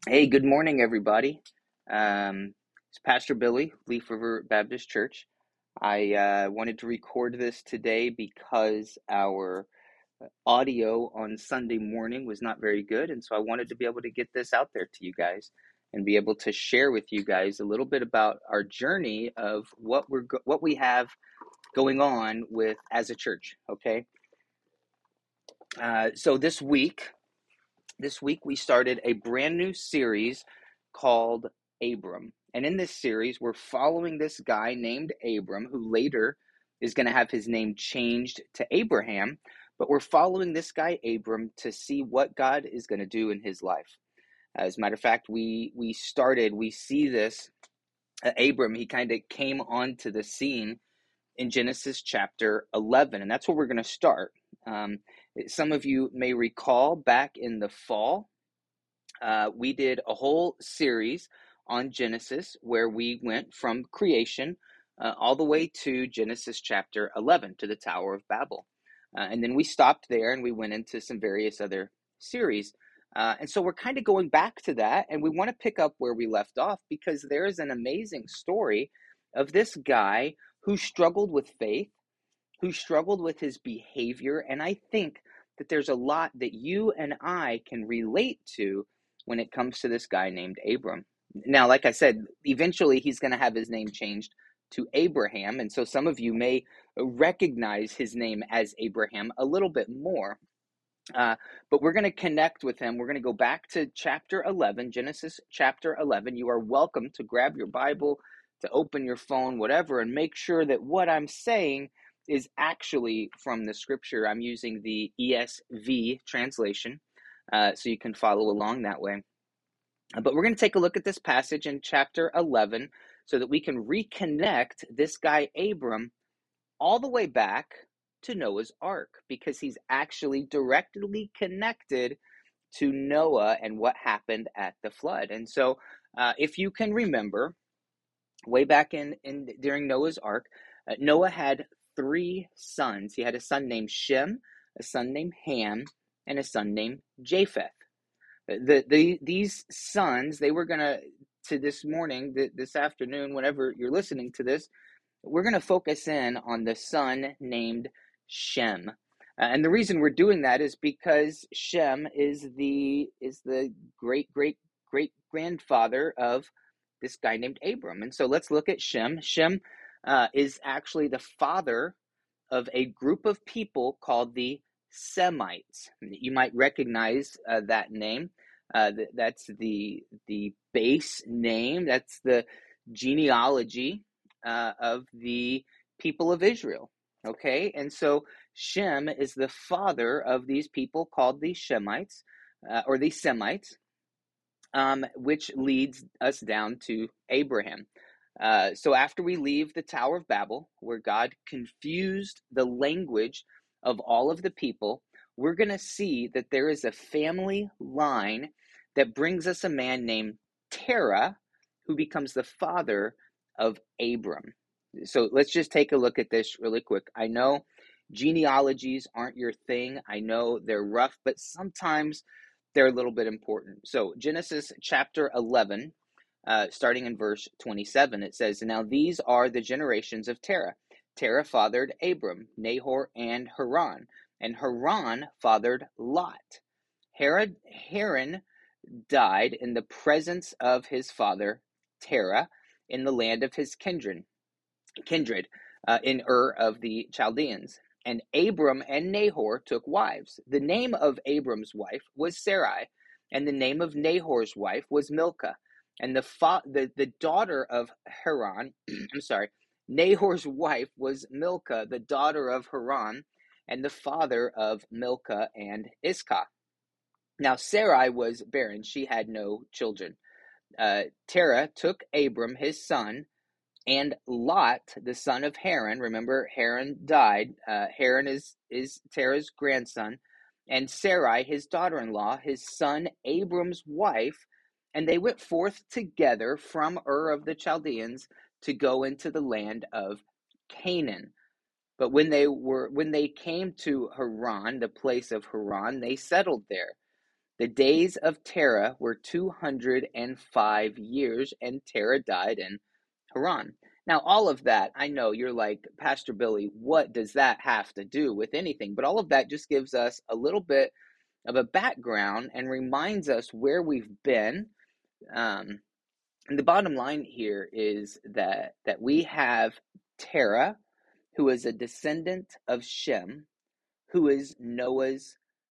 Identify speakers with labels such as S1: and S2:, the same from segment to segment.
S1: Hey, good morning, everybody. It's Pastor Billy, Leaf River Baptist Church. I wanted to record this today because our audio on Sunday morning was not very good, and so I wanted to be able to get this out there to you guys and be able to share with you guys a little bit about our journey of what we have going on with as a church. Okay, so this week we started a brand new series called Abram. And in this series, we're following this guy named Abram, who later is going to have his name changed to Abraham. But we're following this guy Abram to see what God is going to do in his life. As a matter of fact, we see this Abram. He kind of came onto the scene in Genesis chapter 11, and that's where we're going to start. Um, some of you may recall back in the fall, we did a whole series on Genesis where we went from creation all the way to Genesis chapter 11 to the Tower of Babel. And then we stopped there and we went into some various other series. And so we're kind of going back to that, and we want to pick up where we left off because there is an amazing story of this guy who struggled with faith, who struggled with his behavior. And I think that there's a lot that you and I can relate to when it comes to this guy named Abram. Now, like I said, eventually he's going to have his name changed to Abraham. And so some of you may recognize his name as Abraham a little bit more. But we're going to connect with him. We're going to go back to chapter 11, Genesis chapter 11. You are welcome to grab your Bible, to open your phone, whatever, and make sure that what I'm saying is actually from the scripture. I'm using the ESV translation, so you can follow along that way. But we're going to take a look at this passage in chapter 11 so that we can reconnect this guy Abram all the way back to Noah's Ark, because he's actually directly connected to Noah and what happened at the flood. And so, if you can remember, way back in during Noah's Ark, Noah had three sons. He had a son named Shem, a son named Ham, and a son named Japheth. These sons, they were gonna to this morning, this afternoon, whenever you're listening to this, we're going to focus in on the son named Shem. And the reason we're doing that is because Shem is the great great great grandfather of this guy named Abram. And so let's look at Shem. Shem is actually the father of a group of people called the Semites. You might recognize that name. That's the base name. That's the genealogy of the people of Israel. Okay, and so Shem is the father of these people called the Shemites or the Semites, which leads us down to Abraham. So after we leave the Tower of Babel, where God confused the language of all of the people, we're going to see that there is a family line that brings us a man named Terah, who becomes the father of Abram. So let's just take a look at this really quick. I know genealogies aren't your thing. I know they're rough, but sometimes they're a little bit important. So Genesis chapter 11, starting in verse 27, it says, "Now these are the generations of Terah. Terah fathered Abram, Nahor, and Haran. And Haran fathered Lot. Haran died in the presence of his father Terah in the land of his kindred in Ur of the Chaldeans. And Abram and Nahor took wives. The name of Abram's wife was Sarai, and the name of Nahor's wife was Milcah. And the daughter of Haran, I'm sorry, Nahor's wife was Milcah, the daughter of Haran, and the father of Milcah and Iscah. Now Sarai was barren; she had no children. Terah took Abram his son and Lot, the son of Haran. Remember, Haran died. Haran is Terah's grandson, and Sarai, his daughter-in-law, his son Abram's wife, and they went forth together from Ur of the Chaldeans to go into the land of Canaan. But when they came to Haran, the place of Haran, they settled there. The days of Terah were 205 years, and Terah died in Haran. Now, all of that, I know you're like, Pastor Billy, what does that have to do with anything? But all of that just gives us a little bit of a background and reminds us where we've been. And the bottom line here is that we have Terah, who is a descendant of Shem, who is Noah's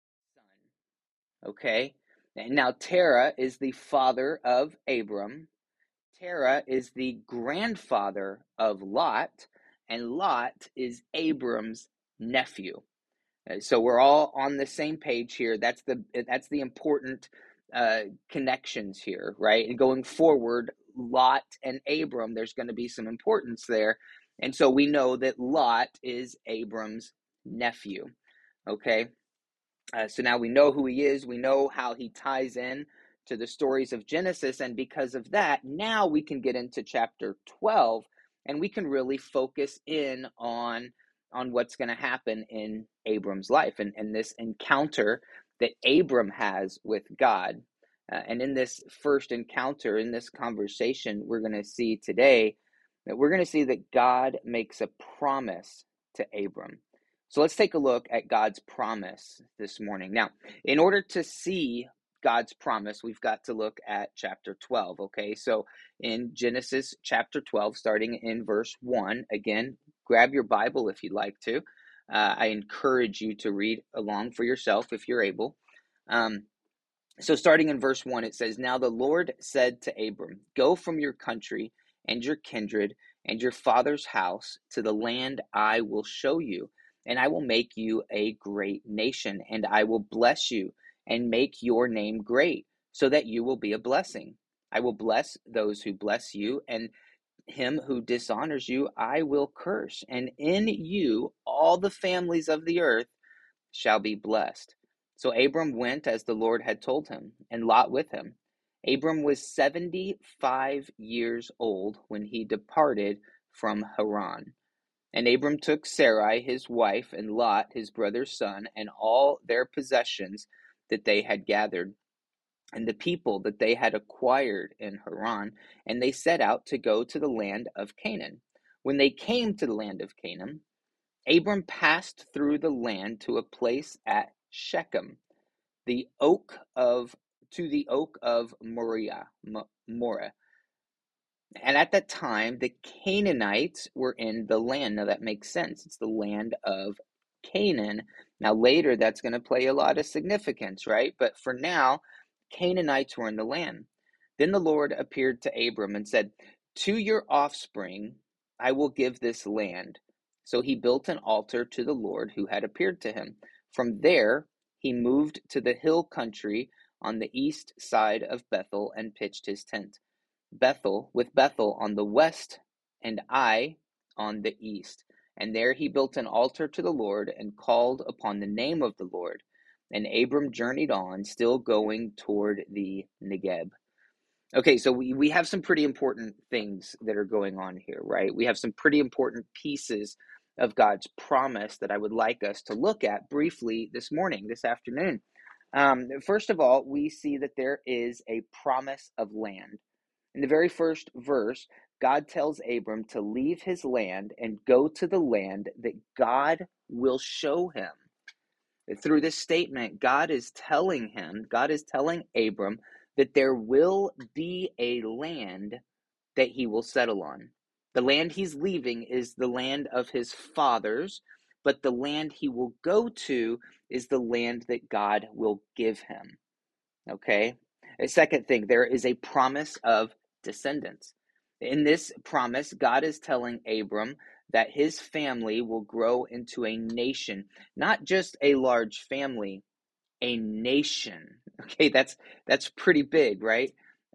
S1: son. Okay? And now Terah is the father of Abram. Terah is the grandfather of Lot, and Lot is Abram's nephew. So we're all on the same page here. That's the important connections here, right? And going forward, Lot and Abram, there's going to be some importance there, and so we know that Lot is Abram's nephew. Okay, so now we know who he is. We know how he ties in to the stories of Genesis. And because of that, now we can get into chapter 12 and we can really focus in on what's going to happen in Abram's life and this encounter that Abram has with God. And in this first encounter, in this conversation, we're going to see today that we're going to see that God makes a promise to Abram. So let's take a look at God's promise this morning. Now, in order to see God's promise, we've got to look at chapter 12, okay? So in Genesis chapter 12, starting in verse 1, again, grab your Bible if you'd like to. I encourage you to read along for yourself if you're able. So starting in verse 1, it says, "Now the Lord said to Abram, go from your country and your kindred and your father's house to the land I will show you. And I will make you a great nation, and I will bless you and make your name great, so that you will be a blessing. I will bless those who bless you, and him who dishonors you I will curse. And in you all the families of the earth shall be blessed." So Abram went as the Lord had told him, and Lot with him. Abram was 75 years old when he departed from Haran. And Abram took Sarai his wife, and Lot his brother's son, and all their possessions that they had gathered, and the people that they had acquired in Haran, and they set out to go to the land of Canaan. When they came to the land of Canaan, Abram passed through the land to a place at Shechem, the oak of to the oak of Moriah. And at that time, the Canaanites were in the land. Now that makes sense. It's the land of Canaan. Now later, that's going to play a lot of significance, right? But for now, Canaanites were in the land. Then the Lord appeared to Abram and said, "To your offspring I will give this land." So he built an altar to the Lord who had appeared to him. From there, he moved to the hill country on the east side of Bethel and pitched his tent. Bethel on the west, and Ai on the east. And there he built an altar to the Lord and called upon the name of the Lord. And Abram journeyed on, still going toward the Negeb. Okay, so we have some pretty important things that are going on here, right? We have some pretty important pieces of God's promise that I would like us to look at briefly this morning, this afternoon. First of all, we see that there is a promise of land. In the very first verse, God tells Abram to leave his land and go to the land that God will show him. Through this statement, God is telling Abram that there will be a land that he will settle on. The land he's leaving is the land of his fathers, but the land he will go to is the land that God will give him. Okay? A second thing, there is a promise of descendants. In this promise, God is telling Abram that his family will grow into a nation, not just a large family, a nation. Okay, that's pretty big, right?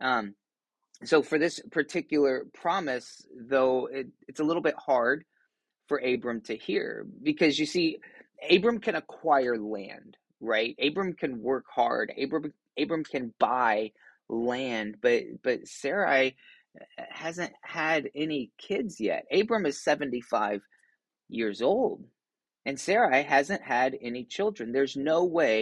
S1: So for this particular promise, though, it's a little bit hard for Abram to hear because you see, Abram can acquire land, right? Abram can work hard. Abram can buy land, but Sarai hasn't had any kids yet. Abram is 75 years old, and Sarai hasn't had any children. There's no way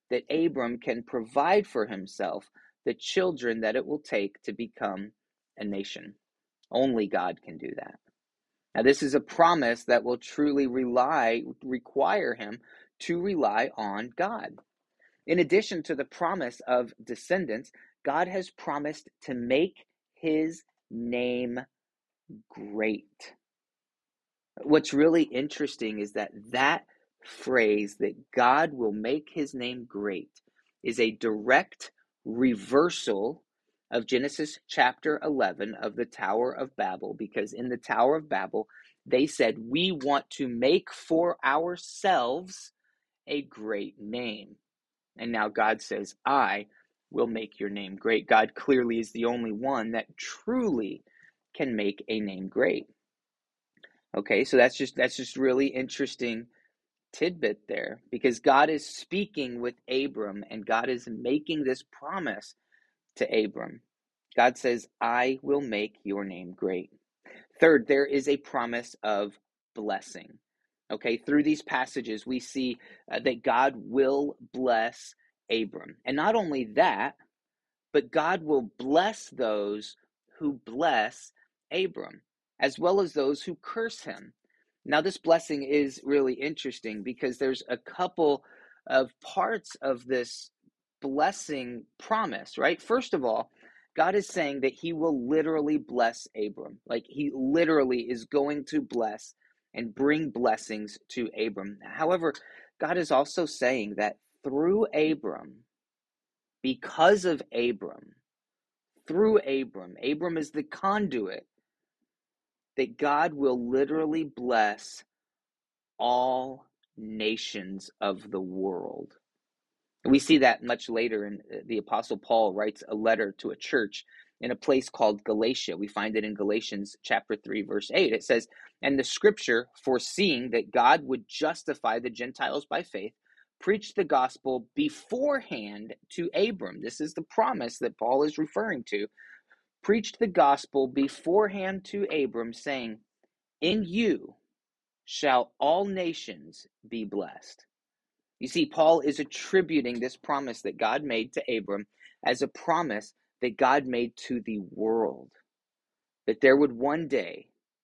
S1: that Abram can provide for himself the children that it will take to become a nation. Only God can do that. Now, this is a promise that will truly require him to rely on God. In addition to the promise of descendants, God has promised to make his name great. What's really interesting is that phrase, that God will make his name great, is a direct reversal of Genesis chapter 11 of the Tower of Babel, because in the Tower of Babel, they said, we want to make for ourselves a great name. And now God says, I will make your name great. God clearly is the only one that truly can make a name great. Okay, so that's just really interesting tidbit there, because God is speaking with Abram and God is making this promise to Abram. God says, I will make your name great. Third, there is a promise of blessing. Okay, through these passages, we see that God will bless Abram. And not only that, but God will bless those who bless Abram, as well as those who curse him. Now, this blessing is really interesting because there's a couple of parts of this blessing promise, right? First of all, God is saying that he will literally bless Abram. Like, he literally is going to bless and bring blessings to Abram. However, God is also saying that through Abram, because of Abram, through Abram is the conduit, that God will literally bless all nations of the world. We see that much later in the Apostle Paul writes a letter to a church in a place called Galatia. We find it in Galatians chapter 3, verse 8. It says, and the scripture, foreseeing that God would justify the Gentiles by faith, preached the gospel beforehand to Abram. This is the promise that Paul is referring to. Preached the gospel beforehand to Abram, saying, in you shall all nations be blessed. You see, Paul is attributing this promise that God made to Abram as a promise that God made to the world, that there would one day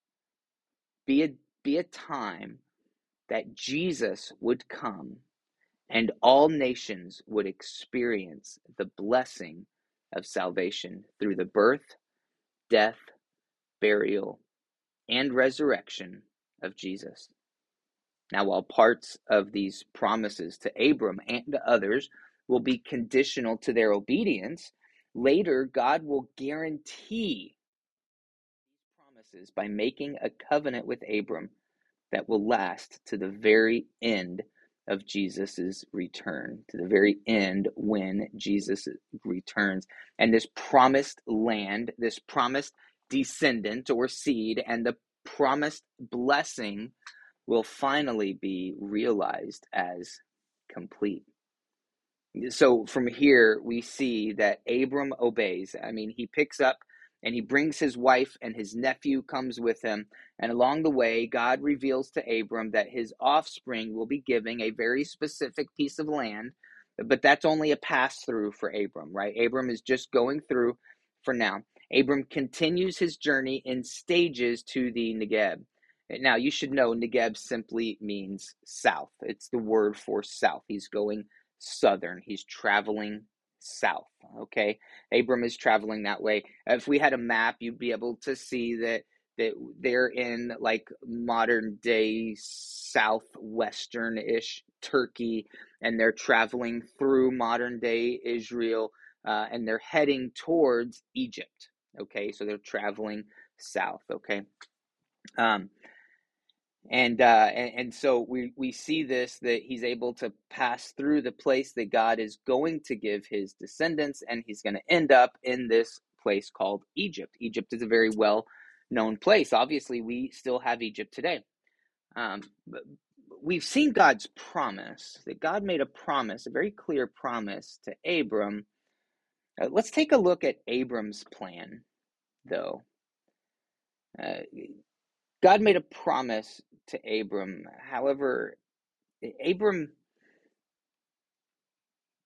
S1: be a time that Jesus would come and all nations would experience the blessing of salvation through the birth, death, burial, and resurrection of Jesus. Now, while parts of these promises to Abram and to others will be conditional to their obedience, later God will guarantee these promises by making a covenant with Abram that will last to the very end of Jesus' return, to the very end when Jesus returns. And this promised land, this promised descendant or seed, and the promised blessing will finally be realized as complete. So from here, we see that Abram obeys. I mean, he picks up and he brings his wife, and his nephew comes with him. And along the way, God reveals to Abram that his offspring will be giving a very specific piece of land, but that's only a pass through for Abram, right? Abram is just going through for now. Abram continues his journey in stages to the Negeb. Now, you should know Negeb simply means south. It's the word for south. He's going southern. He's traveling south. Okay, Abram is traveling that way. If we had a map, you'd be able to see that they're in like modern day southwestern-ish Turkey, and they're traveling through modern day Israel, and they're heading towards Egypt. Okay, so they're traveling south. Okay. Um, and so we see this, that he's able to pass through the place that God is going to give his descendants, and he's going to end up in this place called Egypt. Egypt is a very well known place. Obviously, we still have Egypt today. But we've seen God's promise, that God made a promise, a very clear promise to Abram. Let's take a look at Abram's plan, though. Uh, God made a promise to Abram. However, Abram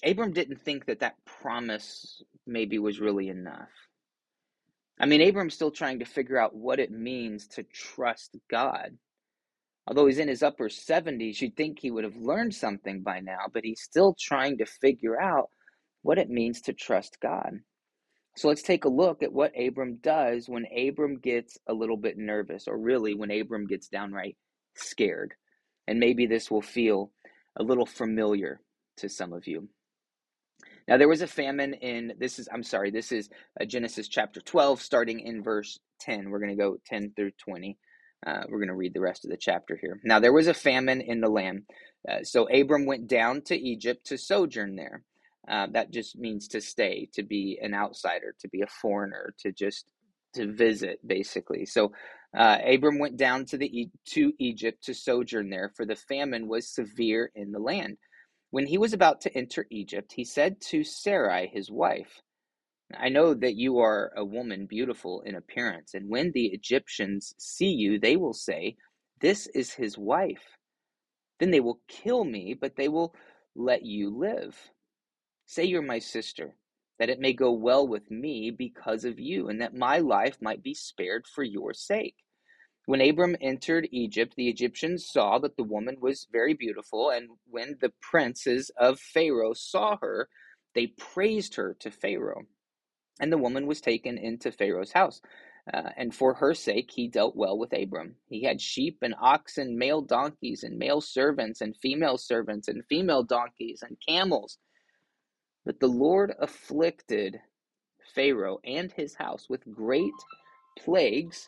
S1: Abram didn't think that that promise maybe was really enough. I mean, Abram's still trying to figure out what it means to trust God. Although he's in his upper 70s, you'd think he would have learned something by now, but he's still trying to figure out what it means to trust God. So let's take a look at what Abram does when Abram gets a little bit nervous, or really when Abram gets downright scared. And maybe this will feel a little familiar to some of you. Now there was a famine this is Genesis chapter 12, starting in verse 10. We're going to go 10 through 20. We're going to read the rest of the chapter here. Now there was a famine in the land. So Abram went down to Egypt to sojourn there. That just means to stay, to be an outsider, to be a foreigner, to visit, basically. So Abram went down to Egypt to sojourn there, for the famine was severe in the land. When he was about to enter Egypt, he said to Sarai, his wife, I know that you are a woman beautiful in appearance, and when the Egyptians see you, they will say, this is his wife. Then they will kill me, but they will let you live. Say you're my sister, that it may go well with me because of you, and that my life might be spared for your sake. When Abram entered Egypt, the Egyptians saw that the woman was very beautiful, and when the princes of Pharaoh saw her, they praised her to Pharaoh. And the woman was taken into Pharaoh's house. And for her sake, he dealt well with Abram. He had sheep and oxen, male donkeys and male servants, and female donkeys and camels. But the Lord afflicted Pharaoh and his house with great plagues,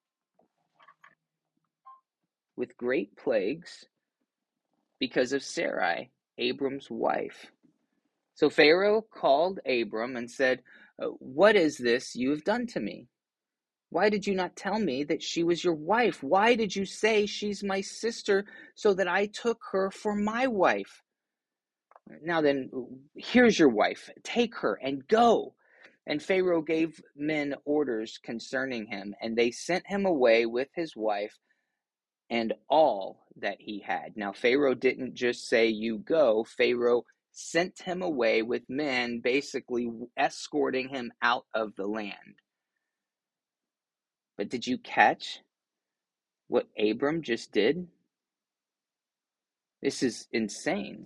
S1: because of Sarai, Abram's wife. So Pharaoh called Abram and said, what is this you have done to me? Why did you not tell me that she was your wife? Why did you say she's my sister so that I took her for my wife? Now then, here's your wife. Take her and go. And Pharaoh gave men orders concerning him, and they sent him away with his wife and all that he had. Now, Pharaoh didn't just say, you go. Pharaoh sent him away with men, basically escorting him out of the land. But did you catch what Abram just did? This is insane.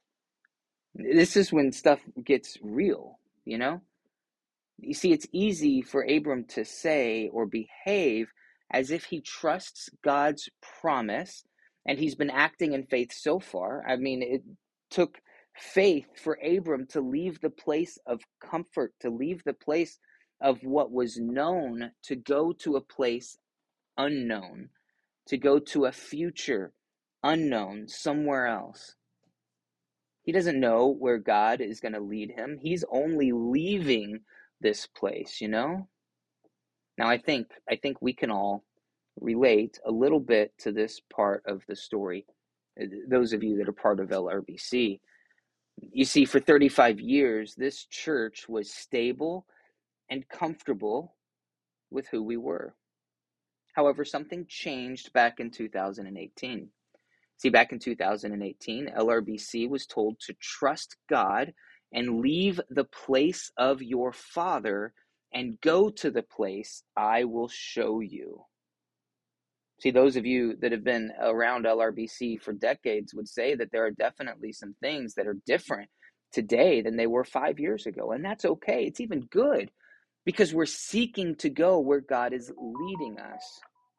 S1: This is when stuff gets real, you know? You see, it's easy for Abram to say or behave as if he trusts God's promise, and he's been acting in faith so far. I mean, it took faith for Abram to leave the place of comfort, to leave the place of what was known, to go to a place unknown, to go to a future unknown somewhere else. He doesn't know where God is going to lead him. He's only leaving this place, you know? Now I think we can all relate a little bit to this part of the story. Those of you that are part of LRBC. You see, for 35 years, this church was stable and comfortable with who we were. However, something changed back in 2018. See, back in 2018, LRBC was told to trust God and leave the place of your father and go to the place I will show you. See, those of you that have been around LRBC for decades would say that there are definitely some things that are different today than they were 5 years ago. And that's okay. It's even good because we're seeking to go where God is leading us.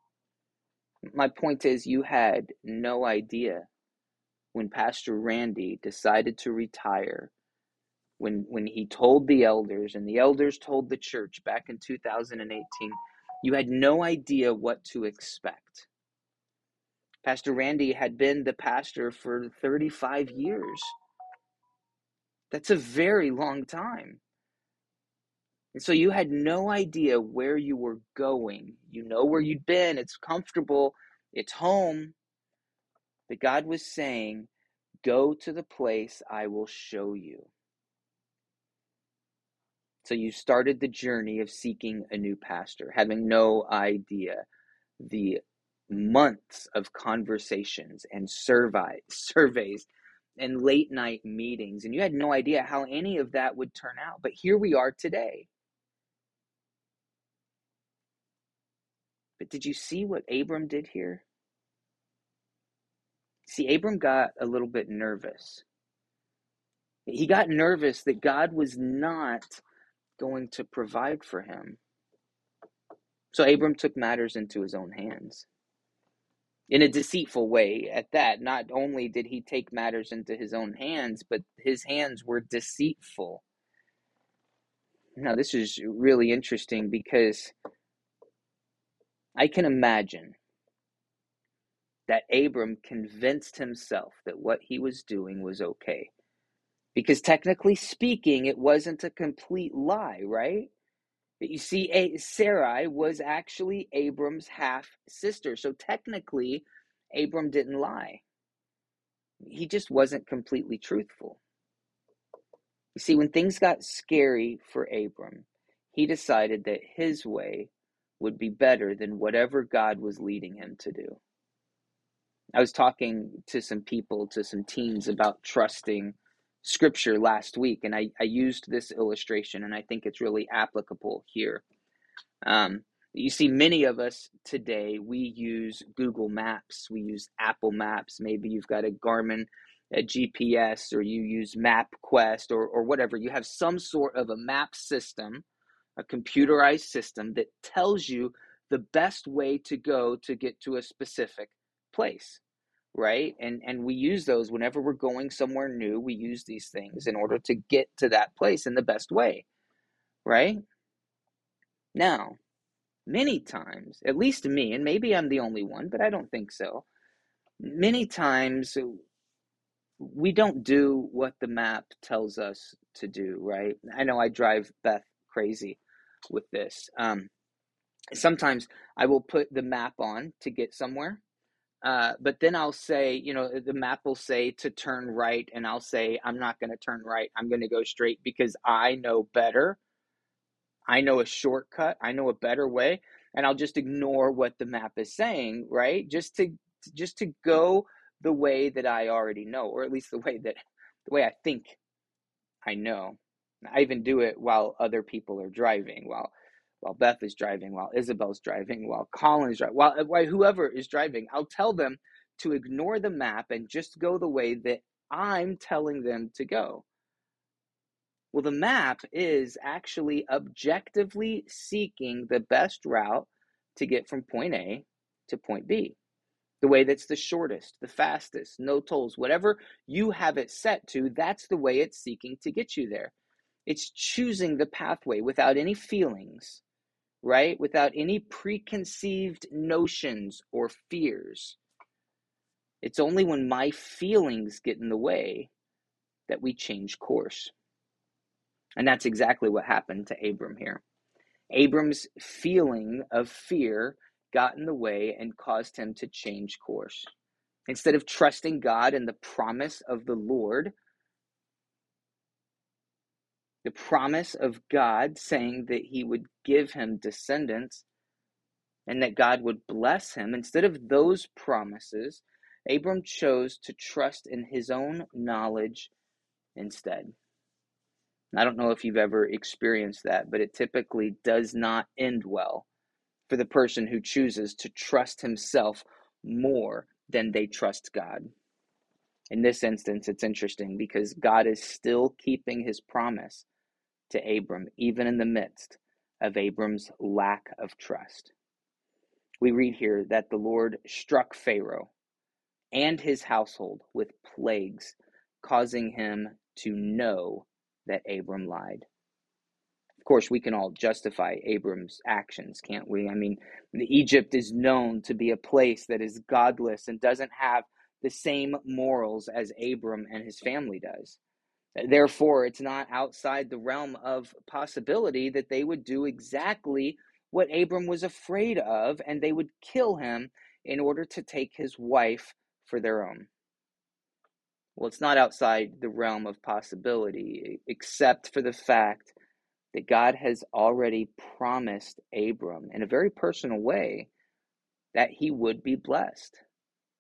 S1: My point is, you had no idea when Pastor Randy decided to retire, when he told the elders and the elders told the church back in 2018, you had no idea what to expect. Pastor Randy had been the pastor for 35 years. That's a very long time. And so you had no idea where you were going. You know where you'd been. It's comfortable. It's home. But God was saying, go to the place I will show you. So you started the journey of seeking a new pastor, having no idea the months of conversations and surveys and late night meetings, and you had no idea how any of that would turn out. But here we are today. But did you see what Abram did here? See, Abram got a little bit nervous. He got nervous that God was not going to provide for him. So Abram took matters into his own hands. In a deceitful way at that. Not only did he take matters into his own hands, but his hands were deceitful. Now, this is really interesting because I can imagine that Abram convinced himself that what he was doing was okay. Because technically speaking, it wasn't a complete lie, right? You see, Sarai was actually Abram's half sister. So technically, Abram didn't lie. He just wasn't completely truthful. You see, when things got scary for Abram, he decided that his way would be better than whatever God was leading him to do. I was talking to some people, to some teens, about trusting scripture last week, and I used this illustration, and I think it's really applicable here. You see, many of us today, we use Google Maps, we use Apple Maps. Maybe you've got a Garmin, a GPS, or you use MapQuest, or whatever. You have some sort of a map system, a computerized system that tells you the best way to go to get to a specific place, right? And we use those whenever we're going somewhere new. We use these things in order to get to that place in the best way, right? Now, many times, at least me, and maybe I'm the only one, but I don't think so. Many times we don't do what the map tells us to do, right? I know I drive Beth crazy with this. Sometimes I will put the map on to get somewhere, but then I'll say, the map will say to turn right, and I'll say, I'm not going to turn right. I'm going to go straight because I know better. I know a shortcut. I know a better way, and I'll just ignore what the map is saying, right? Just to go the way that I already know, or at least the way I think I know. I even do it while other people are driving, while Beth is driving, while Isabel's driving, while Colin's driving, while whoever is driving. I'll tell them to ignore the map and just go the way that I'm telling them to go. Well, the map is actually objectively seeking the best route to get from point A to point B. The way that's the shortest, the fastest, no tolls, whatever you have it set to, that's the way it's seeking to get you there. It's choosing the pathway without any feelings, right? Without any preconceived notions or fears. It's only when my feelings get in the way that we change course. And that's exactly what happened to Abram here. Abram's feeling of fear got in the way and caused him to change course. Instead of trusting God and the promise of the Lord, the promise of God saying that he would give him descendants and that God would bless him, instead of those promises, Abram chose to trust in his own knowledge instead. I don't know if you've ever experienced that, but it typically does not end well for the person who chooses to trust himself more than they trust God. In this instance, it's interesting because God is still keeping his promise to Abram, even in the midst of Abram's lack of trust. We read here that the Lord struck Pharaoh and his household with plagues, causing him to know that Abram lied. Of course, we can all justify Abram's actions, can't we? I mean, Egypt is known to be a place that is godless and doesn't have the same morals as Abram and his family does. Therefore, it's not outside the realm of possibility that they would do exactly what Abram was afraid of, and they would kill him in order to take his wife for their own. Well, it's not outside the realm of possibility, except for the fact that God has already promised Abram in a very personal way that he would be blessed.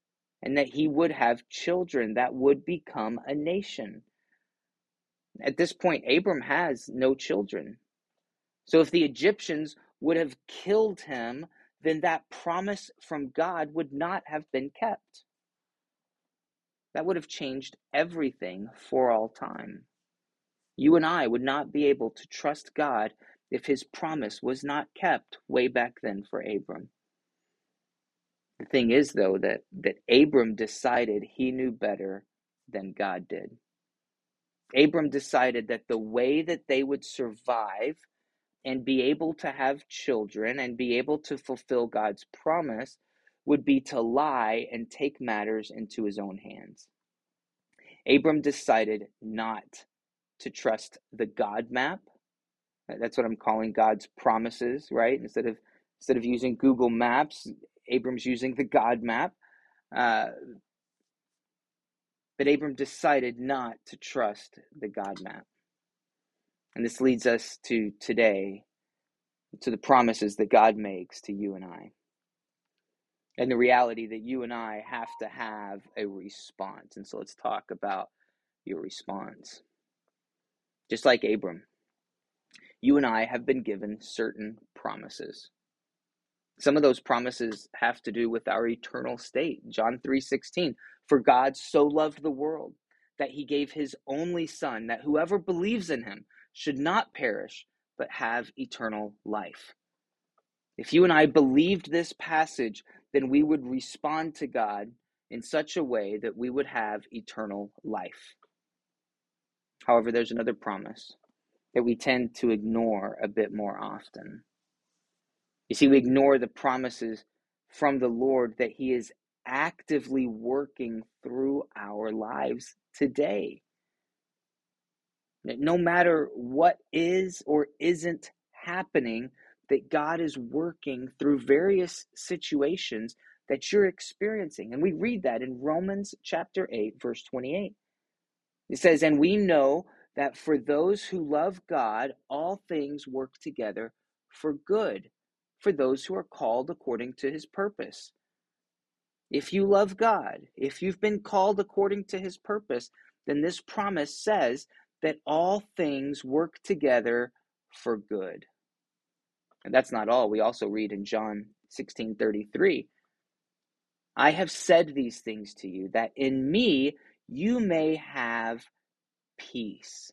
S1: and that he would have children that would become a nation. At this point, Abram has no children. So if the Egyptians would have killed him, then that promise from God would not have been kept. That would have changed everything for all time. You and I would not be able to trust God if his promise was not kept way back then for Abram. The thing is, though, that Abram decided he knew better than God did. Abram decided that the way that they would survive and be able to have children and be able to fulfill God's promise would be to lie and take matters into his own hands. Abram decided not to trust the God map. That's what I'm calling God's promises, right? Instead of using Google Maps, Abram's using the God map. But Abram decided not to trust the God map. And this leads us to today, to the promises that God makes to you and I. And the reality that you and I have to have a response. And so let's talk about your response. Just like Abram, you and I have been given certain promises. Some of those promises have to do with our eternal state. John 3:16, for God so loved the world that he gave his only son, that whoever believes in him should not perish, but have eternal life. If you and I believed this passage, then we would respond to God in such a way that we would have eternal life. However, there's another promise that we tend to ignore a bit more often. You see, we ignore the promises from the Lord that he is actively working through our lives today. No matter what is or isn't happening, that God is working through various situations that you're experiencing. And we read that in Romans chapter 8, verse 28. It says, and we know that for those who love God, all things work together for good, for those who are called according to his purpose. If you love God, if you've been called according to his purpose, then this promise says that all things work together for good. And that's not all. We also read in John 16:33, I have said these things to you, that in me you may have peace.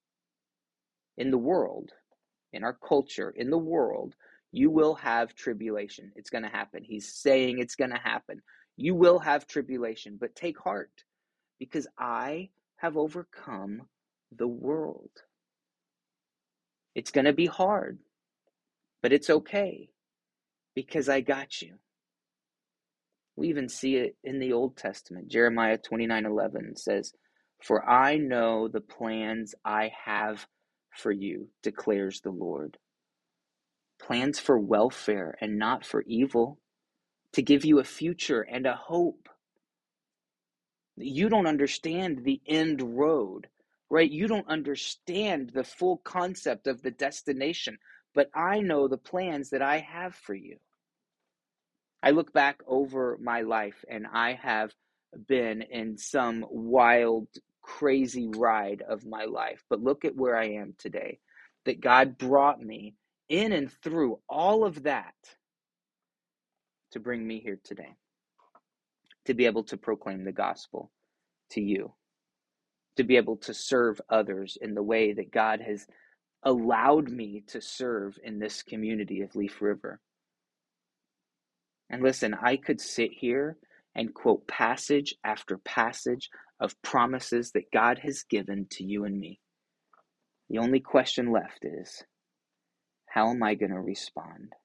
S1: In the world, in our culture, in the world, you will have tribulation. It's going to happen. He's saying it's going to happen. You will have tribulation, but take heart, because I have overcome the world. It's going to be hard, but it's okay, because I got you. We even see it in the Old Testament. Jeremiah 29:11 says, for I know the plans I have for you, declares the Lord. Plans for welfare and not for evil, to give you a future and a hope. You don't understand the end road, right? You don't understand the full concept of the destination, but I know the plans that I have for you. I look back over my life and I have been in some wild, crazy ride of my life, but look at where I am today, that God brought me in and through all of that to bring me here today, to be able to proclaim the gospel to you, to be able to serve others in the way that God has allowed me to serve in this community of Leaf River. And listen, I could sit here and quote passage after passage of promises that God has given to you and me. The only question left is, how am I going to respond?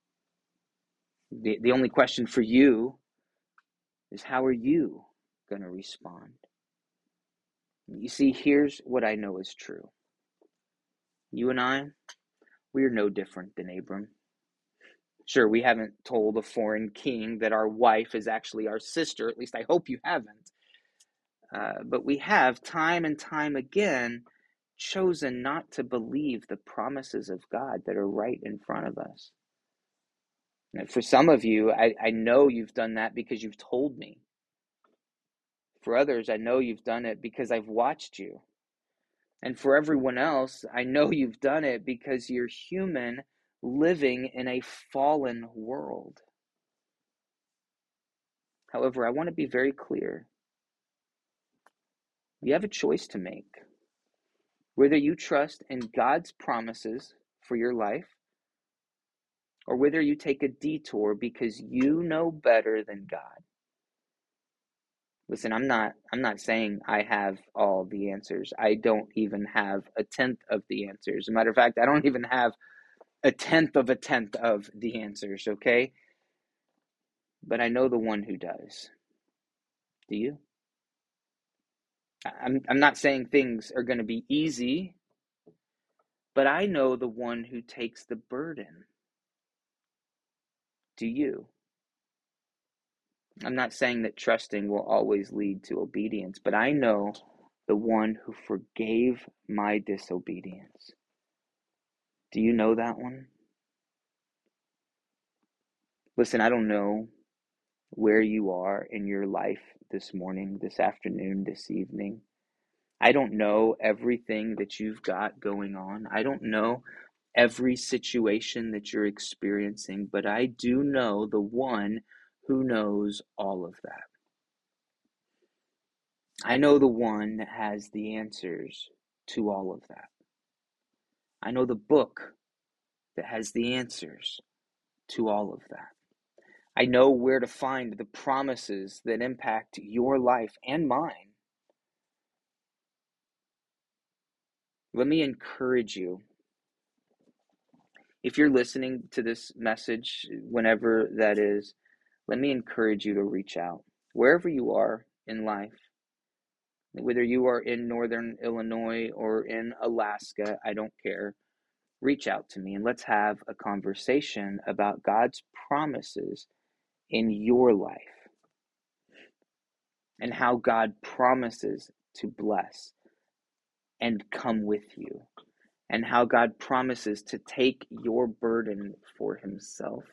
S1: The only question for you is, how are you going to respond? You see, here's what I know is true. You and I, we are no different than Abram. Sure, we haven't told a foreign king that our wife is actually our sister. At least I hope you haven't. But we have, time and time again, chosen not to believe the promises of God that are right in front of us. And for some of you, I know you've done that because you've told me. For others, I know you've done it because I've watched you. And for everyone else, I know you've done it because you're human living in a fallen world. However, I want to be very clear. You have a choice to make. Whether you trust in God's promises for your life, or whether you take a detour because you know better than God. Listen, I'm not saying I have all the answers. I don't even have a tenth of the answers. As a matter of fact, I don't even have a tenth of the answers, okay? But I know the one who does. Do you? I'm not saying things are going to be easy, but I know the one who takes the burden. Do you? I'm not saying that trusting will always lead to obedience, but I know the one who forgave my disobedience. Do you know that one? Listen, I don't know where you are in your life this morning, this afternoon, this evening. I don't know everything that you've got going on. I don't know every situation that you're experiencing, but I do know the one who knows all of that. I know the one that has the answers to all of that. I know the book that has the answers to all of that. I know where to find the promises that impact your life and mine. Let me encourage you. If you're listening to this message, whenever that is, let me encourage you to reach out. Wherever you are in life, whether you are in Northern Illinois or in Alaska, I don't care. Reach out to me and let's have a conversation about God's promises in your life and how God promises to bless and come with you, and how God promises to take your burden for himself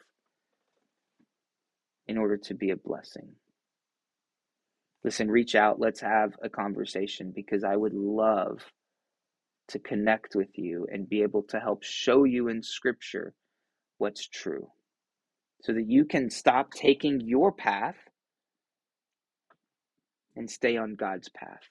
S1: in order to be a blessing. Listen, reach out. Let's have a conversation because I would love to connect with you and be able to help show you in Scripture what's true so that you can stop taking your path and stay on God's path.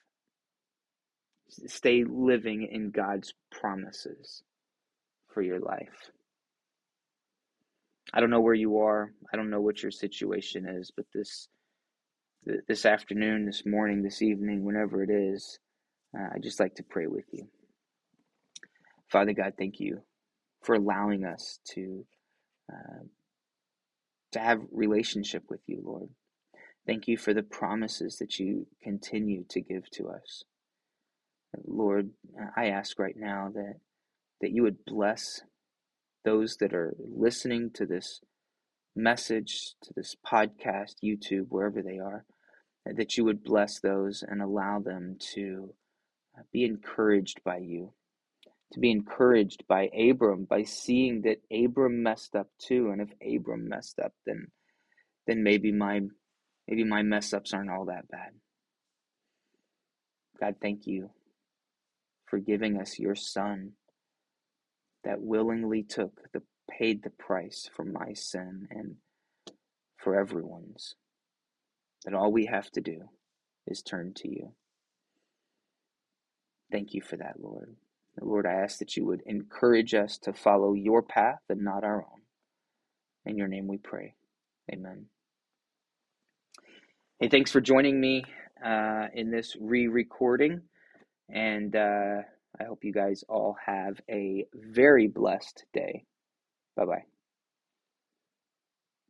S1: Stay living in God's promises for your life. I don't know where you are. I don't know what your situation is, but this afternoon, this morning, this evening, whenever it is, I'd just like to pray with you. Father God, thank you for allowing us uh, to have relationship with you, Lord. Thank you for the promises that you continue to give to us. Lord, I ask right now that you would bless those that are listening to this message, to this podcast, YouTube, wherever they are, that you would bless those and allow them to be encouraged by you, to be encouraged by Abram, by seeing that Abram messed up too. And if Abram messed up, then maybe my mess ups aren't all that bad. God, thank you for giving us your son that willingly paid the price for my sin and for everyone's. That all we have to do is turn to you. Thank you for that, Lord. Lord, I ask that you would encourage us to follow your path and not our own. In your name we pray. Amen. Hey, thanks for joining me in this re-recording. And I hope you guys all have a very blessed day. Bye-bye.